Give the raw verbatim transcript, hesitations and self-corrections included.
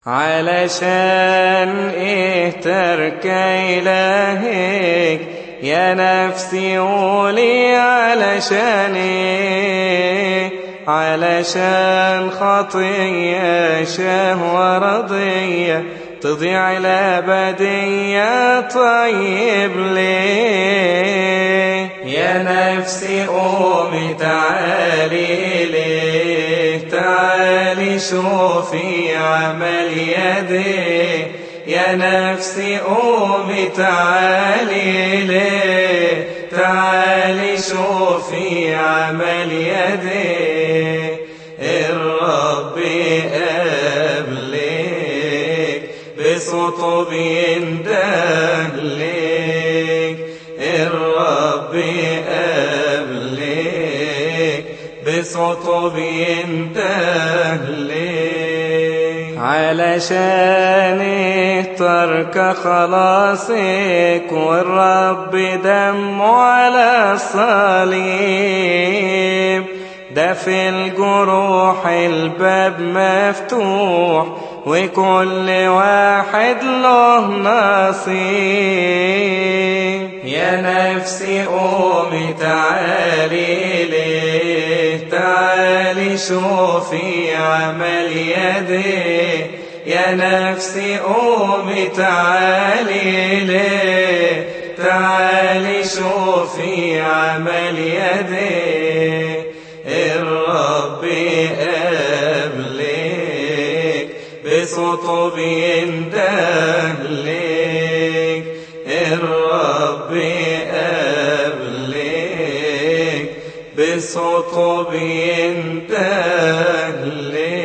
علشان إيه ترك إلهك يا نفسي قولي علشان إيه؟ علشان خطية شهوة رضية تضيع الأبدية. طيب ليه يا نفسي قومي تعالي ليه؟ تعالي شوفي عمل يديه. يا نفسي قومي تعالي ليه؟ تعالي شوفي عمل يديه. الرب قبلك بصوته بيندهلك. الرب قبلك بصوته بيندهلك. علشان ترك خلاصك والرب دمه على الصليب. ده في الجروح الباب مفتوح وكل واحد له نصيب. يا نفسي قومي تعالي ليه؟ تعالي شوفي عمل يديه. يا نفسي قومي تعالي ليه؟ تعالي شوفي عمل يديه. الرب قبلك بصوته بيندهلك. الرب قبلك بصوته بيندهلك.